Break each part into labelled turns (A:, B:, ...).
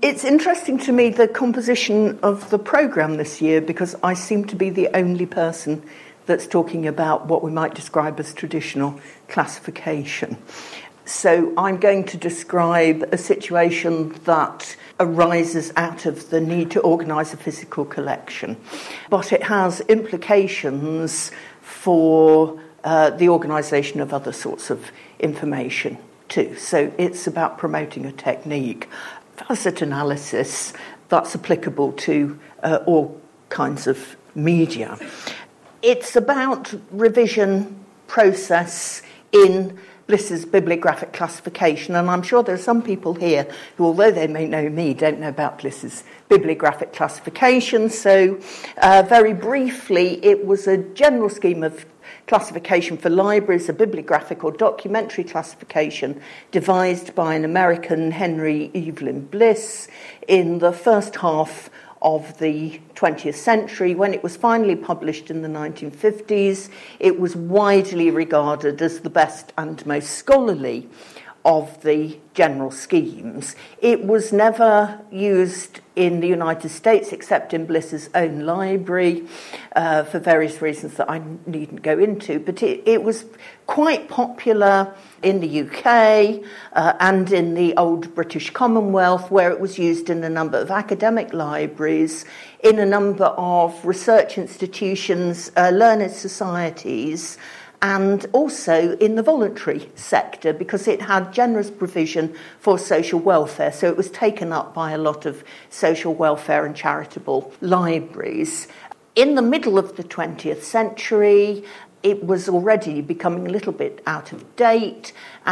A: It's interesting to me, the composition of the programme this year, because I seem to be the only person that's talking about what we might describe as traditional classification. So I'm going to describe a situation that arises out of the need to organise a physical collection, but it has implications for the organisation of other sorts of information too. So it's about promoting a technique, facet analysis, that's applicable to all kinds of media. It's about revision process in Bliss's bibliographic classification, and I'm sure there are some people here who, although they may know me, don't know about Bliss's bibliographic classification. So very briefly, it was a general scheme of classification for libraries, a bibliographic or documentary classification devised by an American, Henry Evelyn Bliss, in the first half of the 20th century. When it was finally published in the 1950s, it was widely regarded as the best and most scholarly of the general schemes. It was never used in the United States except in Bliss's own library for various reasons that I needn't go into, but it was quite popular in the UK and in the old British Commonwealth, where it was used in a number of academic libraries, in a number of research institutions, learned societies, and also in the voluntary sector, because it had generous provision for social welfare. So it was taken up by a lot of social welfare and charitable libraries. In the middle of the 20th century, it was already becoming a little bit out of date,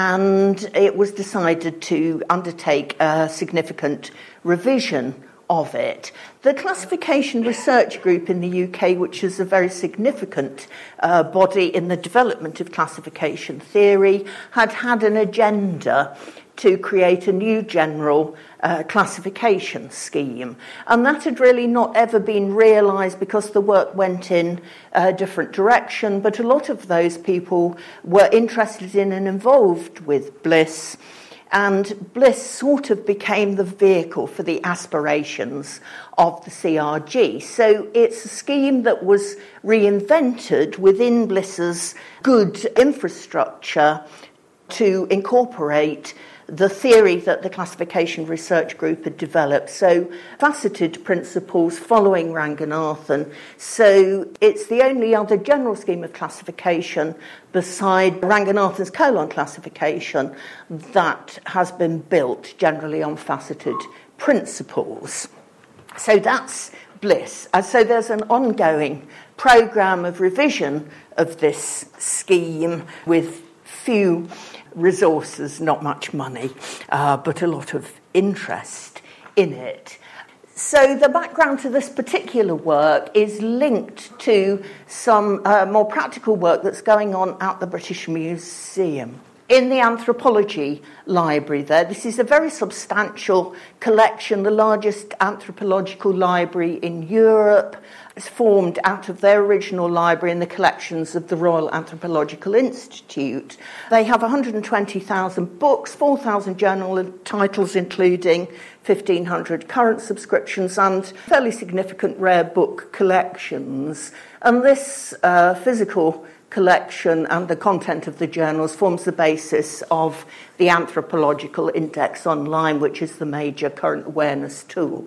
A: and it was decided to undertake a significant revision of it. The Classification Research Group in the UK, which is a very significant body in the development of classification theory, had an agenda to create a new general classification scheme. And that had really not ever been realised because the work went in a different direction, but a lot of those people were interested in and involved with Bliss, and Bliss sort of became the vehicle for the aspirations of the CRG. So it's a scheme that was reinvented within Bliss's good infrastructure to incorporate the theory that the Classification Research Group had developed. So faceted principles following Ranganathan. So it's the only other general scheme of classification beside Ranganathan's colon classification that has been built generally on faceted principles. So that's Bliss. So there's an ongoing programme of revision of this scheme with few resources, not much money, but a lot of interest in it. So the background to this particular work is linked to some more practical work that's going on at the British Museum. In the anthropology library there, this is a very substantial collection, the largest anthropological library in Europe. It's formed out of their original library in the collections of the Royal Anthropological Institute. They have 120,000 books, 4,000 journal titles, including 1,500 current subscriptions and fairly significant rare book collections. And this physical collection and the content of the journals forms the basis of the Anthropological Index Online, which is the major current awareness tool.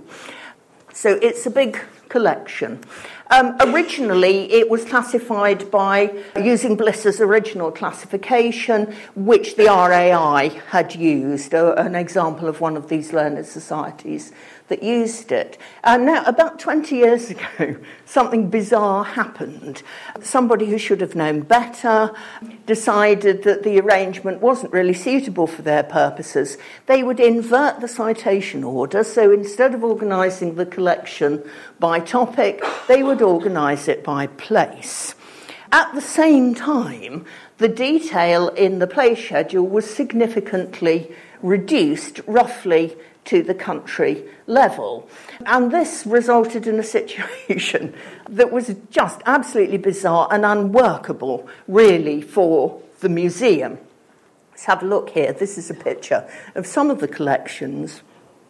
A: So it's a big collection. Originally, it was classified by using Bliss's original classification, which the RAI had used, an example of one of these learned societies that used it. Now, about 20 years ago, something bizarre happened. Somebody who should have known better decided that the arrangement wasn't really suitable for their purposes. They would invert the citation order, so instead of organising the collection by topic, they would organise it by place. At the same time, the detail in the place schedule was significantly reduced, roughly to the country level. And this resulted in a situation that was just absolutely bizarre and unworkable, really, for the museum. Let's have a look here. This is a picture of some of the collections.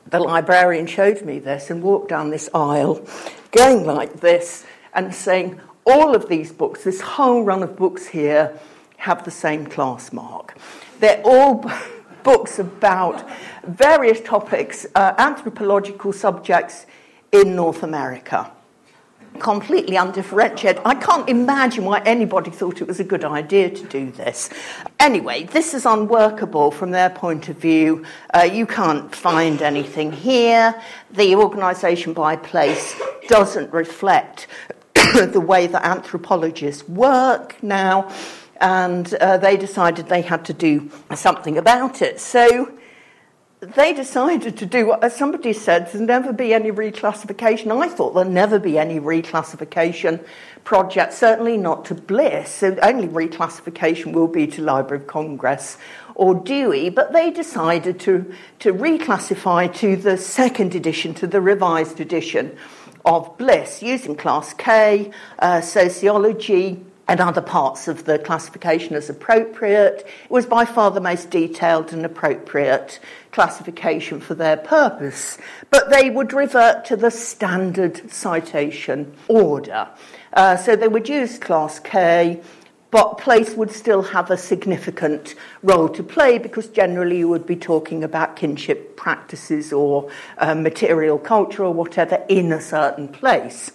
A: the librarian showed me this and walked down this aisle, going like this and saying, all of these books, this whole run of books here, have the same class mark. They're all books about various topics, anthropological subjects in North America. Completely undifferentiated. I can't imagine why anybody thought it was a good idea to do this. Anyway, this is unworkable from their point of view. You can't find anything here. The organisation by place doesn't reflect the way that anthropologists work now, and they decided they had to do something about it. So they decided to do what, as somebody said, there'll never be any reclassification. I thought there'll never be any reclassification project, certainly not to Bliss. So the only reclassification will be to Library of Congress or Dewey. But they decided to reclassify to the second edition, to the revised edition of Bliss, using Class K, sociology, and other parts of the classification as appropriate. It was by far the most detailed and appropriate classification for their purpose. But they would revert to the standard citation order. So they would use Class K, but place would still have a significant role to play because generally you would be talking about kinship practices or material culture or whatever in a certain place.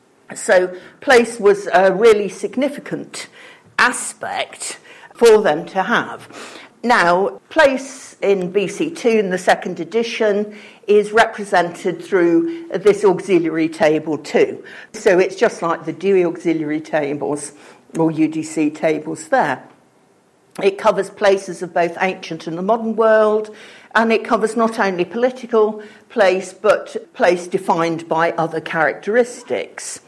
A: So place was a really significant aspect for them to have. Now, place in BC2 in the second edition is represented through this auxiliary table too. So it's just like the Dewey auxiliary tables or UDC tables there. It covers places of both ancient and the modern world, and it covers not only political place, but place defined by other characteristics.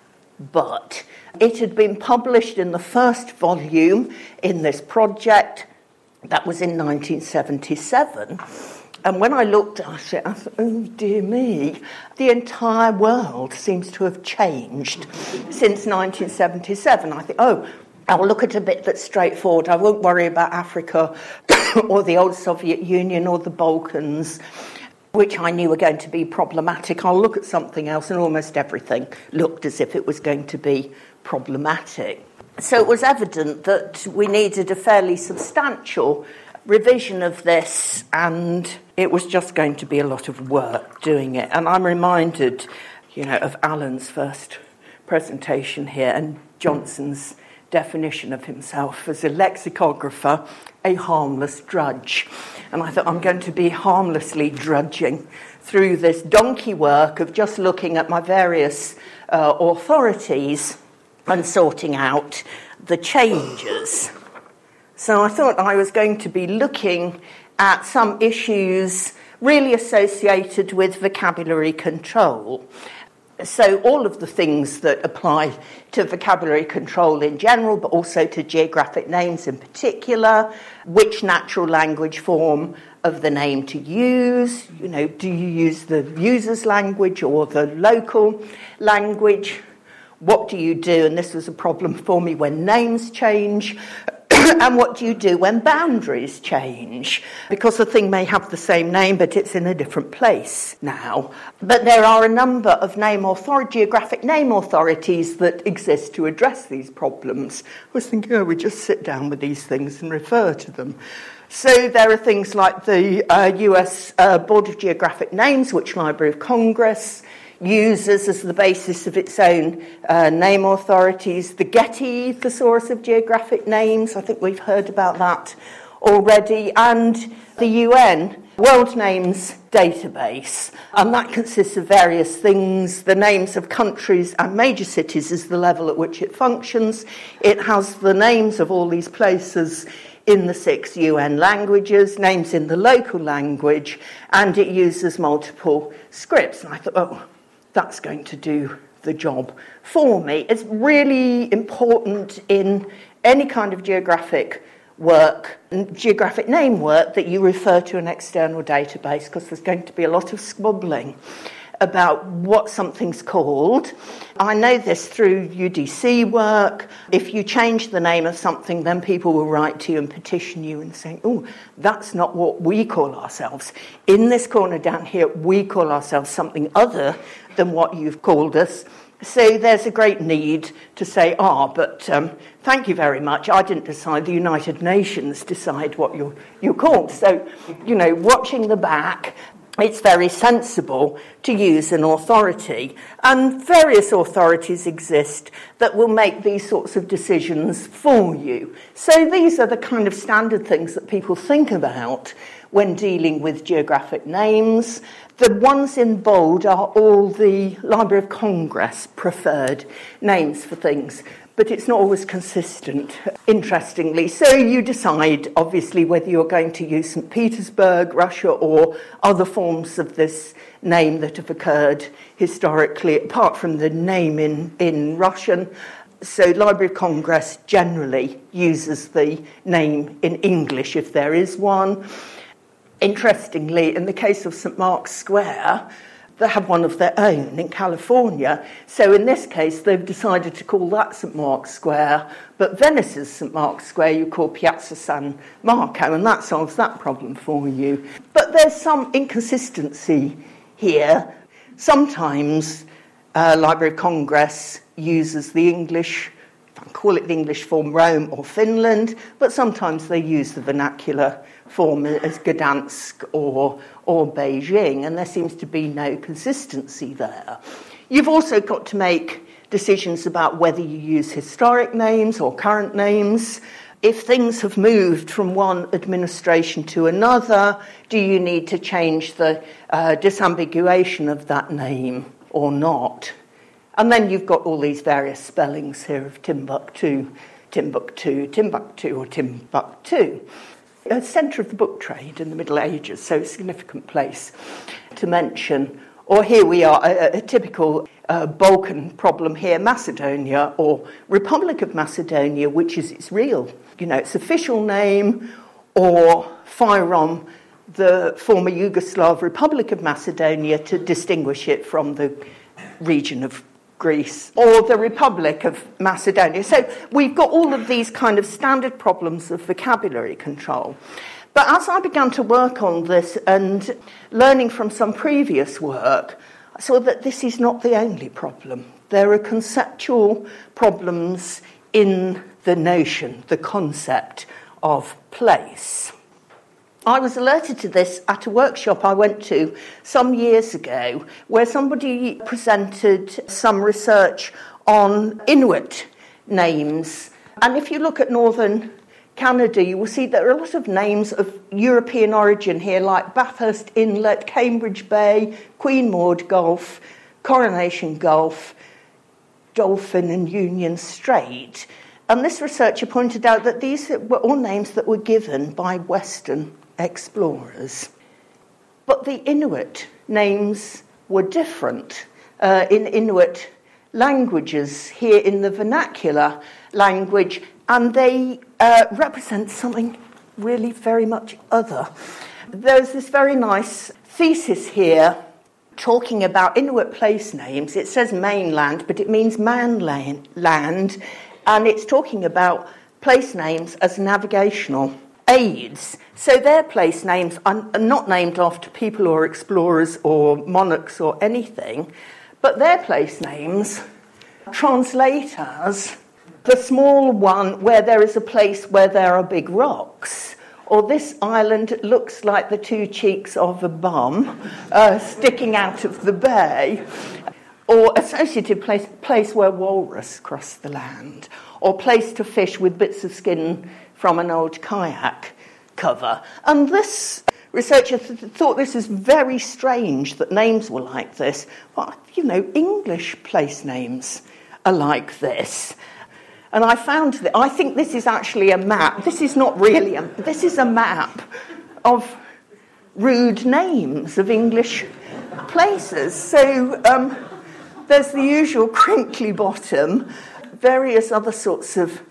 A: But it had been published in the first volume in this project. That was in 1977. And when I looked at it, I thought, oh, dear me, the entire world seems to have changed since 1977. I think, oh, I'll look at a bit that's straightforward. I won't worry about Africa or the old Soviet Union or the Balkans, which I knew were going to be problematic. I'll look at something else, and almost everything looked as if it was going to be problematic. So it was evident that we needed a fairly substantial revision of this, and it was just going to be a lot of work doing it. And I'm reminded, of Alan's first presentation here and Johnson's definition of himself as a lexicographer, a harmless drudge. And I thought, I'm going to be harmlessly drudging through this donkey work of just looking at my various authorities and sorting out the changes. So I thought I was going to be looking at some issues really associated with vocabulary control. So all of the things that apply to vocabulary control in general, but also to geographic names in particular, which natural language form of the name to use, do you use the user's language or the local language? What do you do? And this was a problem for me when names change. And what do you do when boundaries change? Because the thing may have the same name, but it's in a different place now. But there are a number of geographic name authorities that exist to address these problems. I was thinking, we just sit down with these things and refer to them. So there are things like the US Board of Geographic Names, which Library of Congress uses as the basis of its own name authorities. The Getty Thesaurus of Geographic Names, I think we've heard about that already, and the UN World Names Database. And that consists of various things. The names of countries and major cities is the level at which it functions. It has the names of all these places in the 6 UN languages, names in the local language, and it uses multiple scripts. And I thought, that's going to do the job for me. It's really important in any kind of geographic work, geographic name work, that you refer to an external database, because there's going to be a lot of squabbling about what something's called. I know this through UDC work. If you change the name of something, then people will write to you and petition you and say, oh, that's not what we call ourselves. In this corner down here, we call ourselves something other than what you've called us. So there's a great need to say, but thank you very much. I didn't decide. The United Nations decide what you're called. So, watching the back, it's very sensible to use an authority. And various authorities exist that will make these sorts of decisions for you. So these are the kind of standard things that people think about when dealing with geographic names. The ones in bold are all the Library of Congress preferred names for things, but it's not always consistent, interestingly. So you decide, obviously, whether you're going to use St. Petersburg, Russia, or other forms of this name that have occurred historically, apart from the name in Russian. So Library of Congress generally uses the name in English if there is one. Interestingly, in the case of St. Mark's Square, they have one of their own in California. So in this case, they've decided to call that St. Mark's Square, but Venice's St. Mark's Square you call Piazza San Marco, and that solves that problem for you. But there's some inconsistency here. Sometimes Library of Congress uses the English, call it the English form Rome or Finland, but sometimes they use the vernacular form as Gdansk or Beijing, and there seems to be no consistency there. You've also got to make decisions about whether you use historic names or current names. If things have moved from one administration to another, do you need to change the disambiguation of that name or not? And then you've got all these various spellings here of Timbuktu, Timbuktu, Timbuktu, or Timbuktu. A centre of the book trade in the Middle Ages, so a significant place to mention. Or here we are, a typical Balkan problem here, Macedonia, or Republic of Macedonia, which is its real, its official name, or Fyrom, the former Yugoslav Republic of Macedonia, to distinguish it from the region of Greece, or the Republic of Macedonia. So we've got all of these kind of standard problems of vocabulary control. But as I began to work on this and learning from some previous work, I saw that this is not the only problem. There are conceptual problems in the notion, the concept of place. I was alerted to this at a workshop I went to some years ago where somebody presented some research on Inuit names. And if you look at northern Canada, you will see there are a lot of names of European origin here, like Bathurst Inlet, Cambridge Bay, Queen Maud Gulf, Coronation Gulf, Dolphin and Union Strait. And this researcher pointed out that these were all names that were given by Western explorers. But the Inuit names were different. In Inuit languages, here in the vernacular language, and they represent something really very much other. There's this very nice thesis here talking about Inuit place names. It says mainland, but it means manland, and it's talking about place names as navigational aids. So their place names are not named after people or explorers or monarchs or anything, but their place names translate as the small one where there is a place where there are big rocks, or this island looks like the two cheeks of a bum sticking out of the bay, or associative place where walrus cross the land, or place to fish with bits of skin from an old kayak cover. And this researcher thought this is very strange that names were like this. Well, English place names are like this. And I found that, I think this is actually a map. This is not really this is a map of rude names of English places. So there's the usual crinkly bottom, various other sorts of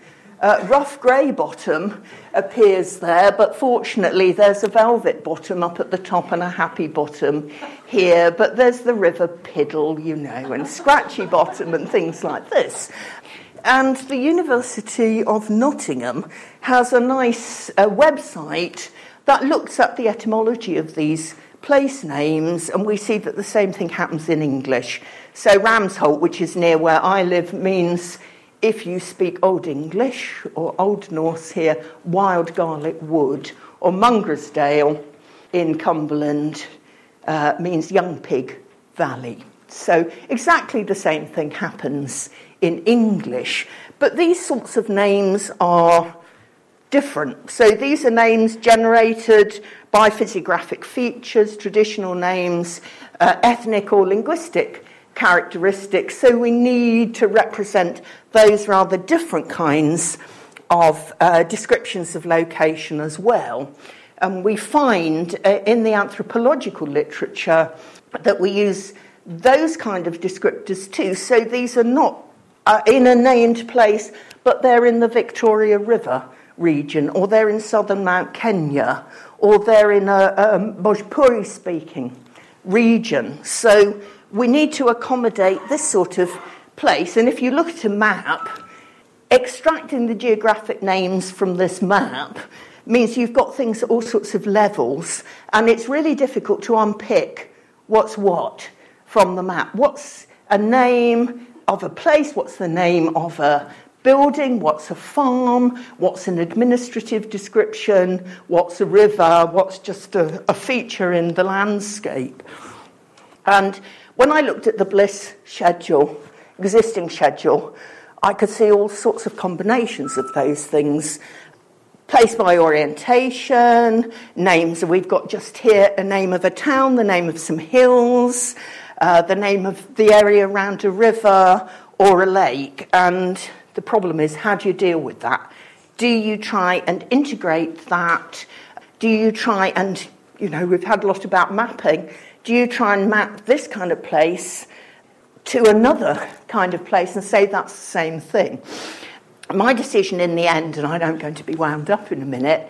A: Rough grey bottom appears there, but fortunately there's a velvet bottom up at the top and a happy bottom here, but there's the River Piddle, and scratchy bottom and things like this. And the University of Nottingham has a nice website that looks at the etymology of these place names, and we see that the same thing happens in English. So Ramsholt, which is near where I live, means, if you speak Old English or Old Norse here, wild garlic wood. Or Mungrasdale in Cumberland means young pig valley. So exactly the same thing happens in English. But these sorts of names are different. So these are names generated by physiographic features, traditional names, ethnic or linguistic characteristics. So we need to represent those rather different kinds of descriptions of location as well. And we find in the anthropological literature that we use those kind of descriptors too. So these are not in a named place, but they're in the Victoria River region, or they're in southern Mount Kenya, or they're in a Bhojpuri-speaking region. So we need to accommodate this sort of place. And if you look at a map, extracting the geographic names from this map means you've got things at all sorts of levels, and it's really difficult to unpick what's what from the map. What's a name of a place? What's the name of a building? What's a farm? What's an administrative description? What's a river? What's just a feature in the landscape? And when I looked at the Bliss schedule, existing schedule, I could see all sorts of combinations of those things. Place by orientation, names. We've got just here a name of a town, the name of some hills, the name of the area around a river or a lake. And the problem is, how do you deal with that? Do you try and integrate that? Do you try and, we've had a lot about mapping. Do you try and map this kind of place to another kind of place and say that's the same thing? My decision in the end, and I'm going to be wound up in a minute,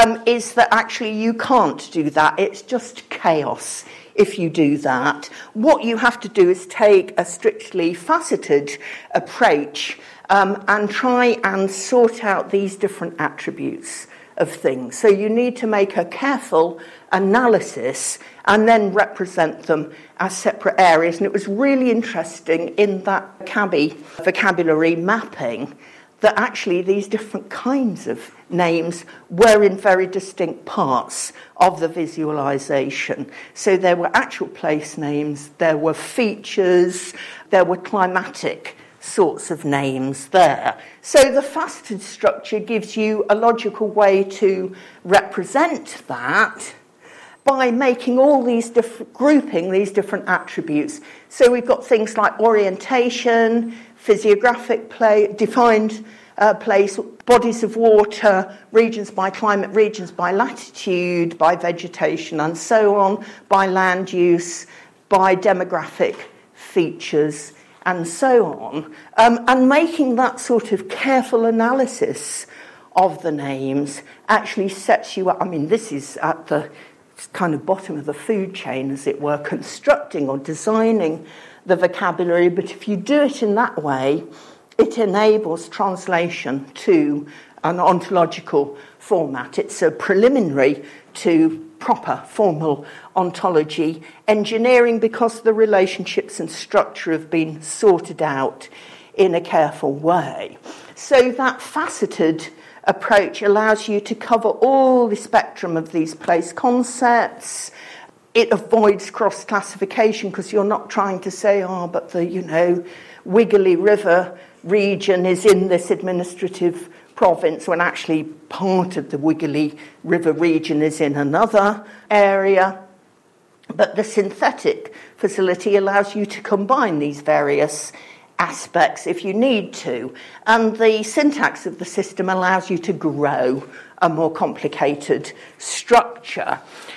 A: is that actually you can't do that. It's just chaos if you do that. What you have to do is take a strictly faceted approach and try and sort out these different attributes of things. So you need to make a careful analysis and then represent them as separate areas. And it was really interesting in that CABI vocabulary mapping that actually these different kinds of names were in very distinct parts of the visualization. So there were actual place names, there were features, there were climatic sorts of names there. So the faceted structure gives you a logical way to represent that by making all these different, grouping these different attributes. So we've got things like orientation, physiographic defined place, bodies of water, regions by climate, regions by latitude, by vegetation and so on, by land use, by demographic features and so on. And making that sort of careful analysis of the names actually sets you up. I mean, this is at the kind of bottom of the food chain, as it were, constructing or designing the vocabulary. But if you do it in that way, it enables translation to an ontological format. It's a preliminary to proper formal ontology engineering because the relationships and structure have been sorted out in a careful way. So that faceted approach allows you to cover all the spectrum of these place concepts. It avoids cross-classification because you're not trying to say, but the, Wiggly River region is in this administrative province when actually part of the Wiggly River region is in another area. But the synthetic facility allows you to combine these various aspects if you need to. And the syntax of the system allows you to grow a more complicated structure.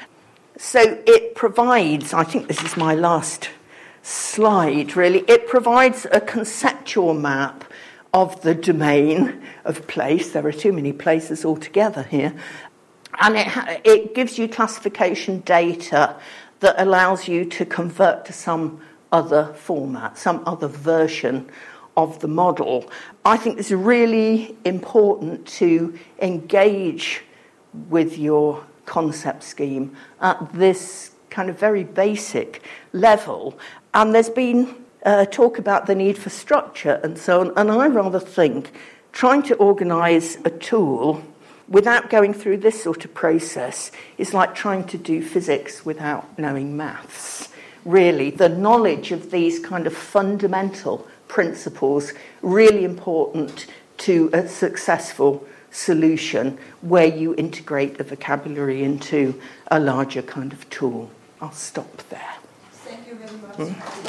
A: So it provides, I think this is my last slide really, it provides a conceptual map of the domain of place. There are too many places altogether here. And it gives you classification data that allows you to convert to some other format, some other version of the model. I think it's really important to engage with your concept scheme at this kind of very basic level. And there's been talk about the need for structure and so on. And I rather think trying to organise a tool without going through this sort of process is like trying to do physics without knowing maths. Really, the knowledge of these kind of fundamental principles, really important to a successful solution where you integrate the vocabulary into a larger kind of tool. I'll stop there.
B: Thank you very much.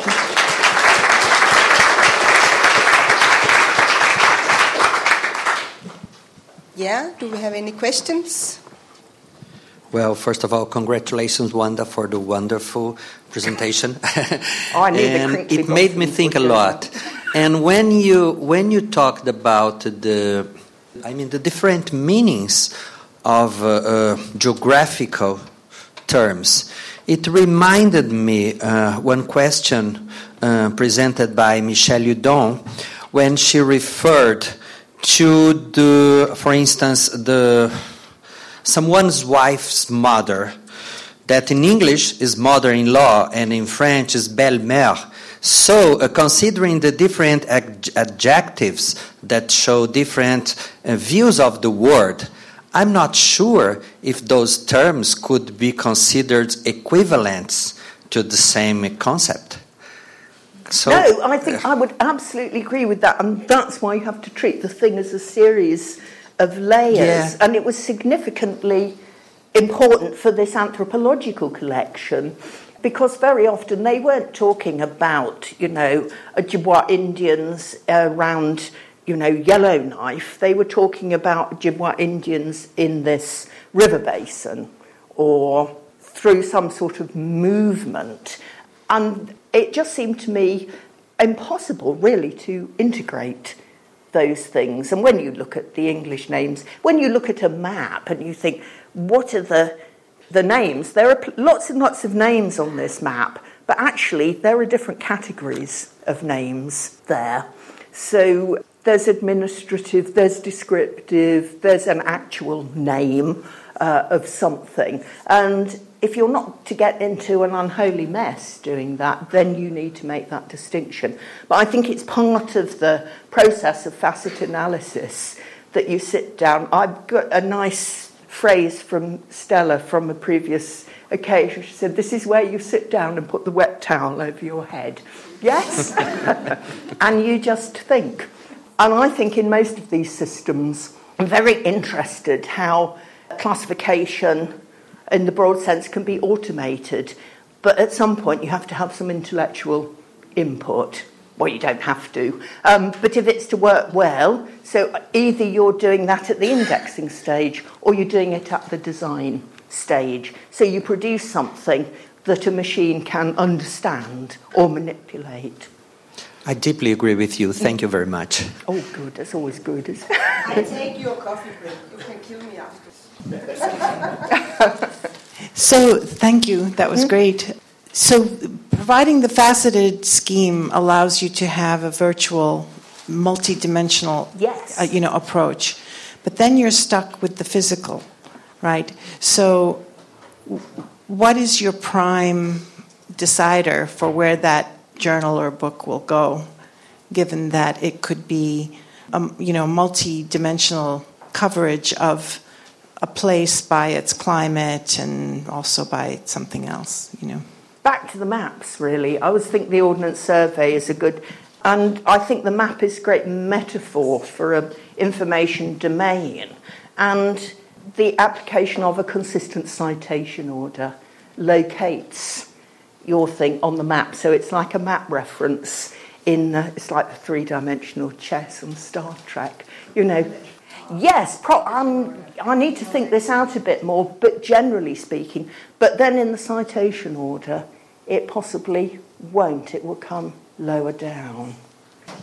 B: Yeah, do we have any questions?
C: Well, first of all, congratulations, Wanda, for the wonderful presentation.
A: And
C: it made me think a lot. And when you talked about the different meanings of geographical terms, it reminded me one question presented by Michelle Udon when she referred to for instance, someone's wife's mother, that in English is mother-in-law and in French is belle-mère. So, considering the different adjectives that show different views of the word, I'm not sure if those terms could be considered equivalents to the same concept. So,
A: no, I think I would absolutely agree with that, and that's why you have to treat the thing as a series of layers.
C: Yeah.
A: And it was significantly important for this anthropological collection because very often they weren't talking about, Ojibwa Indians around, Yellowknife. They were talking about Ojibwa Indians in this river basin or through some sort of movement. And it just seemed to me impossible, really, to integrate those things. And when you look at the English names, when you look at a map and you think, what are the names? There are lots and lots of names on this map, but actually there are different categories of names there. So there's administrative, there's descriptive, there's an actual name of something. And if you're not to get into an unholy mess doing that, then you need to make that distinction. But I think it's part of the process of facet analysis that you sit down. I've got a nice phrase from Stella from a previous occasion. She said, this is where you sit down and put the wet towel over your head. Yes? And you just think. And I think in most of these systems, I'm very interested how classification in the broad sense can be automated, but at some point you have to have some intellectual input. Well, you don't have to, but if it's to work well, so either you're doing that at the indexing stage or you're doing it at the design stage, so you produce something that a machine can understand or manipulate.
C: I deeply agree with you. Thank you very much.
A: Oh, good. That's always good, isn't it?
B: I take your coffee break. You can kill me after.
D: So, thank you. That was great. So, providing the faceted scheme allows you to have a virtual, multi-dimensional,
A: yes,
D: approach. But then you're stuck with the physical, right? So, what is your prime decider for where that journal or book will go, given that it could be, multi-dimensional coverage of a place by its climate and also by something else,
A: Back to the maps, really. I always think the Ordnance Survey is a good, and I think the map is a great metaphor for an information domain. And the application of a consistent citation order locates your thing on the map. So it's like a map reference it's like the three-dimensional chess on Star Trek, Yes, I need to think this out a bit more, but generally speaking. But then in the citation order, it possibly won't. It will come lower down.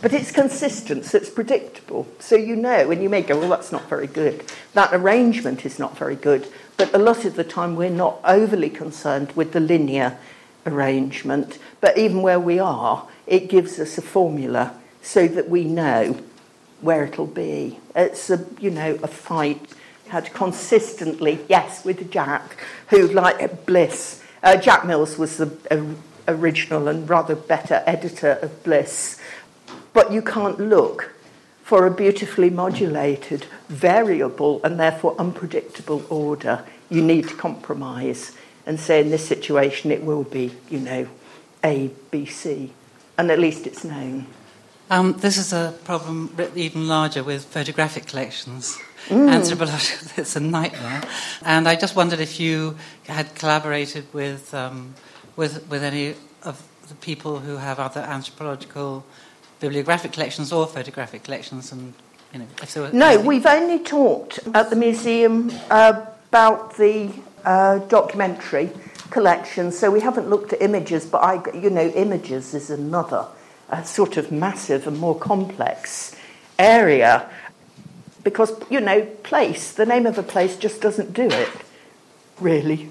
A: But it's consistent, so it's predictable. So you know, and you may go, well, that's not very good. That arrangement is not very good. But a lot of the time we're not overly concerned with the linear arrangement. But even where we are, it gives us a formula so that we know where it'll be. It's a fight had consistently, yes, with Jack, who, like Bliss, Jack Mills was the original and rather better editor of Bliss, but you can't look for a beautifully modulated, variable and therefore unpredictable order. You need to compromise and say in this situation it will be, A, B, C, and at least it's known.
E: This is a problem even larger with photographic collections. Anthropological, it's a nightmare. And I just wondered if you had collaborated with any of the people who have other anthropological bibliographic collections or photographic collections, and if there were.
A: No, we've only talked at the museum about the documentary collection, so we haven't looked at images. But images is another sort of massive and more complex area. Because, the name of a place just doesn't do it, really.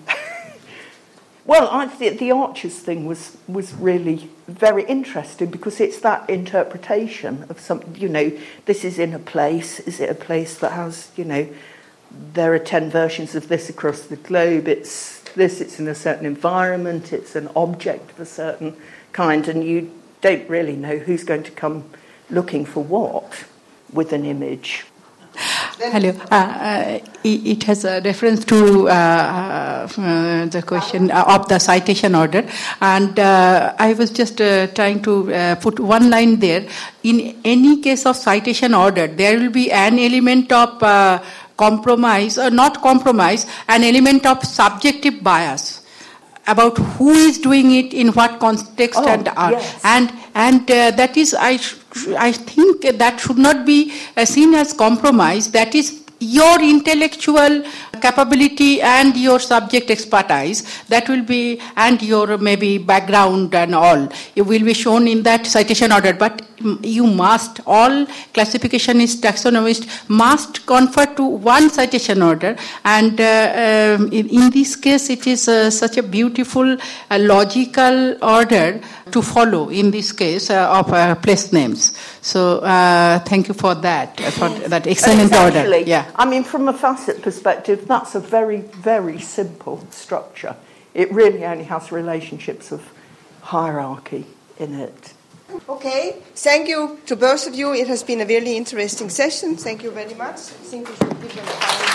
A: Well, I think the Archers thing was really very interesting because it's that interpretation of this is in a place. Is it a place that has, there are 10 versions of this across the globe. It's in a certain environment. It's an object of a certain kind. And you don't really know who's going to come looking for what with an image.
F: Hello. It has a reference to the question of the citation order, and I was just trying to put one line there. In any case of citation order, there will be an element of compromise, or not compromise, an element of subjective bias about who is doing it in what context and
A: yes.
F: and that is I think that should not be seen as compromise. That is your intellectual capability and your subject expertise, that will be, and your maybe background and all, it will be shown in that citation order. But you must, all classificationists, taxonomists must confer to one citation order, and in this case it is such a beautiful logical order to follow in this case of place names. So thank you for that, excellent order. Yeah.
A: I mean, from a facet perspective, that's a very, very simple structure. It really only has relationships of hierarchy in it.
B: Okay, thank you to both of you. It has been a really interesting session. Thank you very much. I think we should give them a